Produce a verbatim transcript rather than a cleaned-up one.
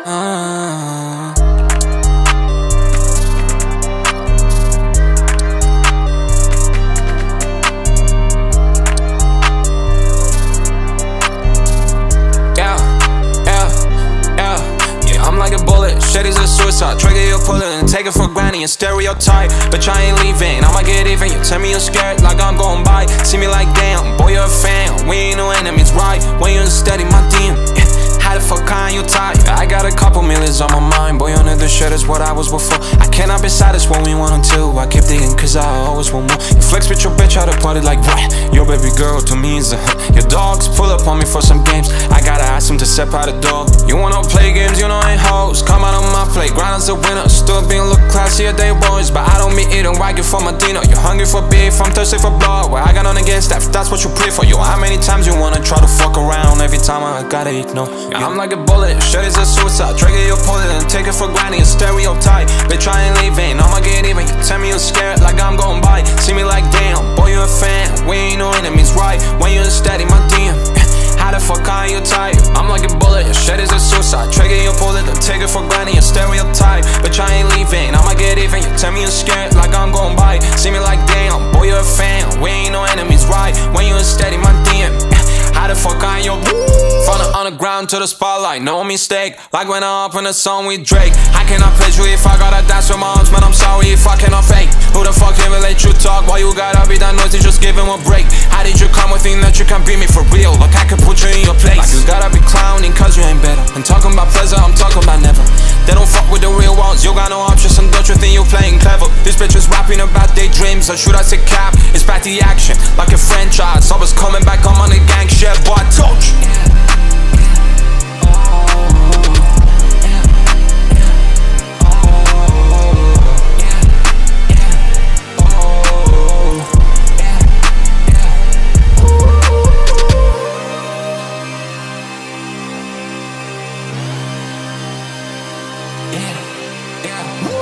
Uh. Yeah, yeah, yeah. Yeah, I'm like a bullet, shit is a suicide. Trigger, you pull it and take it for granted and stereotype. But I ain't leaving, I'ma get even. You tell me you're scared like I'm going by. See me like damn, boy you're a fan. We ain't no enemies, right? When you steady my D M, yeah. How the fuck kind you tired? I got a couple millions on my mind. Boy, on the shit is what I was before. I cannot be satisfied when we want to. I keep digging cause I always want more. You flex with your bitch out of party like what? Your baby girl to me is a your dogs pull up on me for some games. I gotta ask them to step out the door. You wanna play games, you know I ain't hoes. Come out on my plate, grind as a winner. Still being look classy at day boys, but I don't be eating ragged for my dinner. You hungry for beef, I'm thirsty for blood. Well, I got nothing against that, that's what you pray for. Yo, how many times you wanna try to fuck around? Every time I gotta ignore. Yeah, I'm like a bullet, shit is a suicide. Trigger, you pull it and take it for granted. Stereotype, bitch I ain't leaving, I'ma get even. You tell me you're scared like I'm going by. See me like damn, boy you a fan. We ain't no enemies, right? When you steady my D M, how the fuck are you tired? I'm like a bullet, shit is a suicide. Trigger, you pull it and take it for granted. Stereotype, bitch I ain't leaving, I'ma get even. You tell me you're scared like I'm going by. See me like damn, boy you a fan. We ain't no enemies, right? When you steady my D M, how the fuck are you? From the underground to the spotlight, no mistake. Like when I up in a song with Drake. I cannot picture if I gotta dance with my arms, man I'm sorry if I cannot fake. Who the fuck even let you talk? Why you gotta be that noisy, just give him a break. How did you come with thinking that you can beat me for real? Like I can put you in your place. Like you gotta be clowning cause you ain't better. And talking about pleasure, I'm talking about never. They don't fuck with the real ones, you got no options. And don't you think you playing clever? This bitch is rapping about their dreams, or should I say cap? It's back to the action, like a franchise. I was coming back on the gang shit, but I told you. Yeah, yeah.